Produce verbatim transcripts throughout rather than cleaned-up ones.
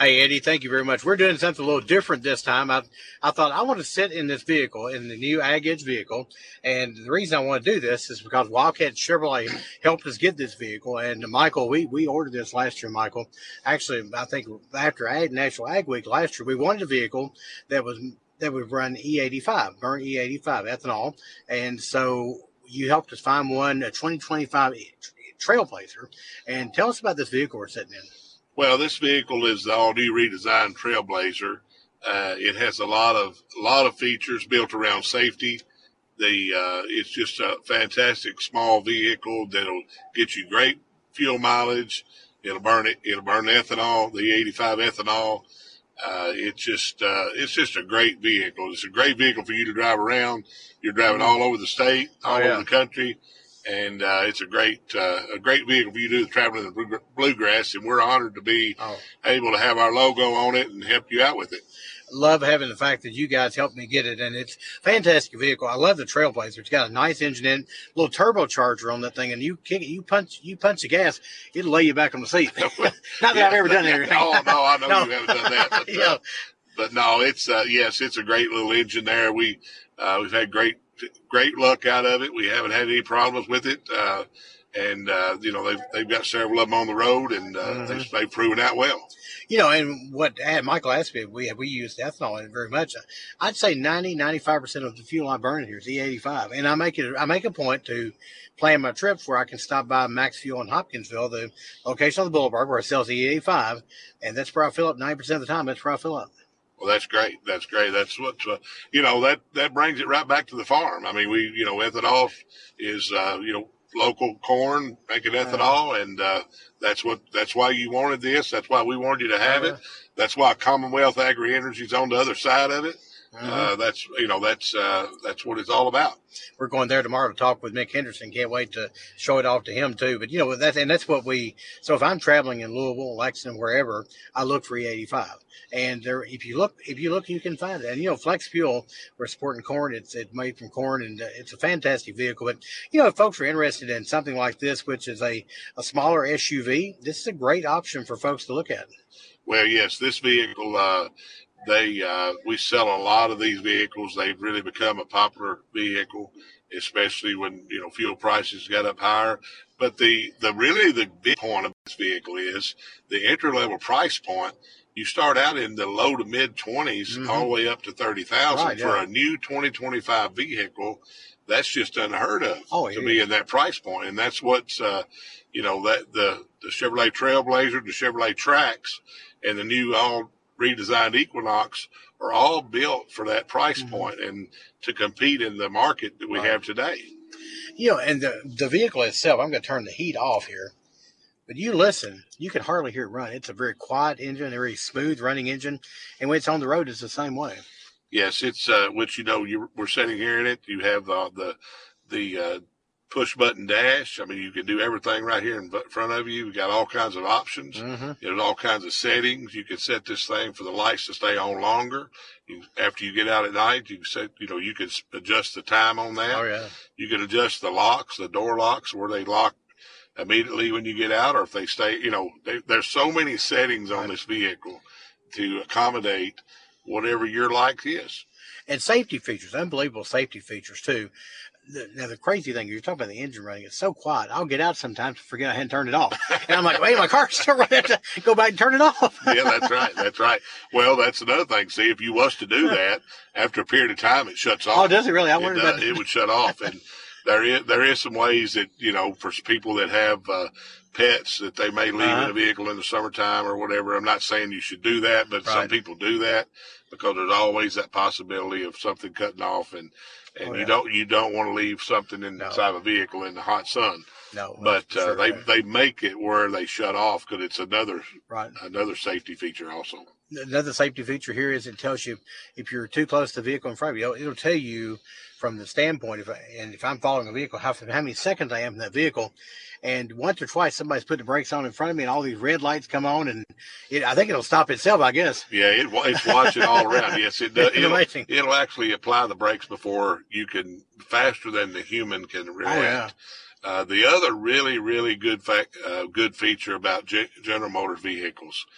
Hey, Eddie, thank you very much. We're doing something a little different this time. I, I thought I want to sit in this vehicle, in the new Ag Edge vehicle. And the reason I want to do this is because Wildcat Chevrolet helped us get this vehicle. And Michael, we, we ordered this last year, Michael. Actually, I think after Ag, National Ag Week last year, we wanted a vehicle that was that would run E eighty-five, burn E eighty-five ethanol. And so you helped us find one, a twenty twenty-five Trailblazer. And tell us about this vehicle we're sitting in. Well, this vehicle is the all-new redesigned Trailblazer. Uh, it has a lot of a lot of features built around safety. The uh, it's just a fantastic small vehicle that'll get you great fuel mileage. It'll burn it. It'll burn ethanol, the eighty-five ethanol. Uh, it's just uh, it's just a great vehicle. It's a great vehicle for you to drive around. You're driving all over the state, all oh, yeah. over the country. And uh, it's a great uh, a great vehicle for you to do traveling in the bluegrass, and we're honored to be oh. able to have our logo on it and help you out with it. Love having the fact that you guys helped me get it, and it's a fantastic vehicle. I love the Trailblazer. It's got a nice engine in, a little turbocharger on that thing, and you kick it, you punch, you punch the gas, it'll lay you back on the seat. Not that yeah, I've ever done anything. Oh no, I know no. you haven't done that. But, yeah. uh, but no, it's uh, yes, it's a great little engine there. We uh, we've had great. Great luck out of it. We haven't had any problems with it, uh, and uh, you know they've they've got several of them on the road, and uh, mm-hmm. they've, they've proven out well. You know, and what Michael asked me, we we use ethanol in it very much. I'd say ninety, ninety-five percent of the fuel I burn here is E eighty-five, and I make it I make a point to plan my trips where I can stop by Max Fuel in Hopkinsville, the location on the boulevard where it sells E eighty-five, and that's where I fill up ninety percent of the time. That's where I fill up. Well, that's great. That's great. That's what, uh, you know, that, that brings it right back to the farm. I mean, we, you know, ethanol is, uh, you know, local corn making ethanol. And, uh, that's what, that's why you wanted this. That's why we wanted you to have it. That's why Commonwealth Agri Energy is on the other side of it. Mm-hmm. Uh, that's, you know, that's, uh, that's what it's all about. We're going there tomorrow to talk with Mick Henderson. Can't wait to show it off to him too. But you know, that's, and that's what we, so if I'm traveling in Louisville, Lexington, wherever, I look for E eighty-five. And there, if you look, if you look, you can find it. And you know, Flex Fuel, we're supporting corn. It's, it's made from corn, and uh, it's a fantastic vehicle. But you know, if folks are interested in something like this, which is a, a smaller S U V, this is a great option for folks to look at. Well, yes, this vehicle, uh, They, uh, we sell a lot of these vehicles. They've really become a popular vehicle, especially when, you know, fuel prices got up higher. But the, the really the big point of this vehicle is the entry level price point. You start out in the low to mid twenties, mm-hmm. all the way up to thirty thousand right, for yeah. a new twenty twenty-five vehicle. That's just unheard of oh, to yeah. be in that price point. And that's what's, uh, you know, that the, the Chevrolet Trailblazer, the Chevrolet Trax, and the new all redesigned Equinox are all built for that price mm-hmm. point and to compete in the market that we right. have today. You know, and the, the vehicle itself, I'm going to turn the heat off here, but you listen, you can hardly hear it run. It's a very quiet engine, a very smooth running engine. And when it's on the road, it's the same way. Yes, it's, uh, which, you know, you we're sitting here in it. You have uh, the, the, uh, push button dash. I mean, you can do everything right here in front of you. We got all kinds of options. Mm-hmm. There's all kinds of settings. You can set this thing for the lights to stay on longer. You, after you get out at night, you can set, you know, you can adjust the time on that. Oh, yeah. You can adjust the locks, the door locks, where they lock immediately when you get out, or if they stay, you know, they, there's so many settings on this vehicle to accommodate whatever your like is. And safety features, unbelievable safety features too. The, now, the crazy thing, you're talking about the engine running. It's so quiet. I'll get out sometimes and forget I hadn't turned it off. And I'm like, wait, my car's still running. I have to go back and turn it off. Yeah, that's right. That's right. Well, that's another thing. See, if you was to do that, after a period of time, it shuts off. Oh, does it really? I it, wondered uh, about that. It would shut off. And there is, there is some ways that, you know, for people that have uh, pets that they may leave uh-huh. in a vehicle in the summertime or whatever. I'm not saying you should do that, but right. some people do that because there's always that possibility of something cutting off. And, And oh, you yeah. don't you don't want to leave something inside no. a vehicle in the hot sun. No, but uh, sure, they right. they make it where they shut off because it's another right. another safety feature also. Another safety feature here is it tells you if you're too close to the vehicle in front of you. It'll, it'll tell you from the standpoint if I, and if I'm following a vehicle how how many seconds I am in that vehicle. And once or twice, somebody's put the brakes on in front of me, and all these red lights come on, and it, I think it'll stop itself, I guess. Yeah, it, it's watching all around. Yes, it does. It'll, amazing. it'll actually apply the brakes before you can, faster than the human can react. Oh, yeah. Uh, the other really, really good fact, uh, good feature about G- General Motors vehicles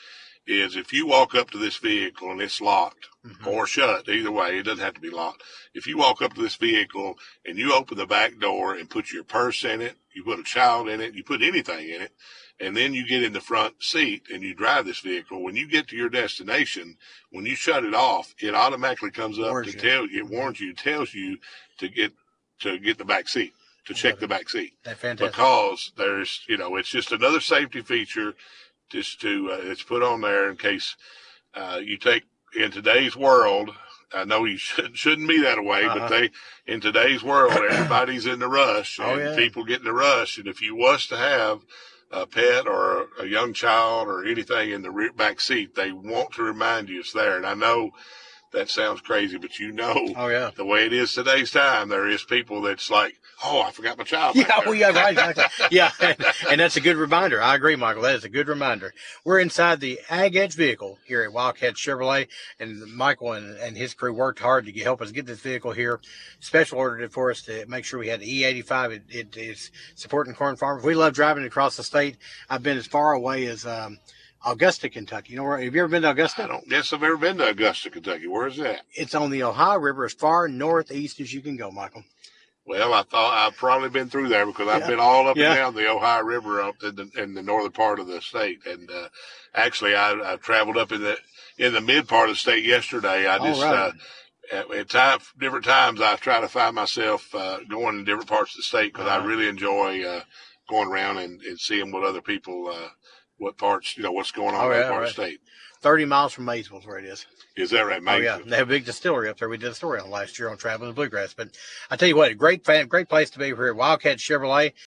is if you walk up to this vehicle and it's locked Mm-hmm. or shut, either way, it doesn't have to be locked. If you walk up to this vehicle and you open the back door and put your purse in it, you put a child in it, you put anything in it, and then you get in the front seat and you drive this vehicle, when you get to your destination, when you shut it off, it automatically comes up Warns to you. tell you, it warns you, tells you to get to get the back seat, to check the back seat. That's fantastic. Because there's, you know, it's just another safety feature just to, uh, it's put on there in case uh, you take, in today's world, I know you should, shouldn't be that way, Uh-huh. but they, in today's world, everybody's in the rush, and Oh, yeah. people get in the rush. And if you was to have a pet or a young child or anything in the rear back seat, they want to remind you it's there. And I know that sounds crazy, but you know, Oh, yeah. the way it is today's time, there is people that's like, oh, I forgot my child. back Yeah, there." well, yeah, right. Exactly. Yeah, and, and that's a good reminder. I agree, Michael. That is a good reminder. We're inside the Ag Edge vehicle here at Wildcat Chevrolet, and Michael and, and his crew worked hard to get, help us get this vehicle here. Special ordered it for us to make sure we had the E eighty-five. It, it is supporting corn farmers. We love driving across the state. I've been as far away as um, Augusta, Kentucky. You know where? Have you ever been to I Augusta? don't guess I've ever been to Augusta, Kentucky. Where is that? It's on the Ohio River, as far northeast as you can go, Michael. Well, I thought I've probably been through there because I've Yeah. been all up Yeah. and down the Ohio River up in the, in the northern part of the state. And uh, actually, I, I traveled up in the in the mid part of the state yesterday. I All just right. uh, at, at time, different times I try to find myself uh, going in different parts of the state because Uh-huh. I really enjoy uh, going around and, and seeing what other people, uh, what parts, you know, what's going on Oh, in that yeah, part right. of the state. thirty miles from Maysville is where it is. Is that right, Oh, yeah. Maysville? They have a big distillery up there. We did a story on last year on Traveling the Bluegrass. But I tell you what, a great fan, great place to be here at Wildcat Chevrolet.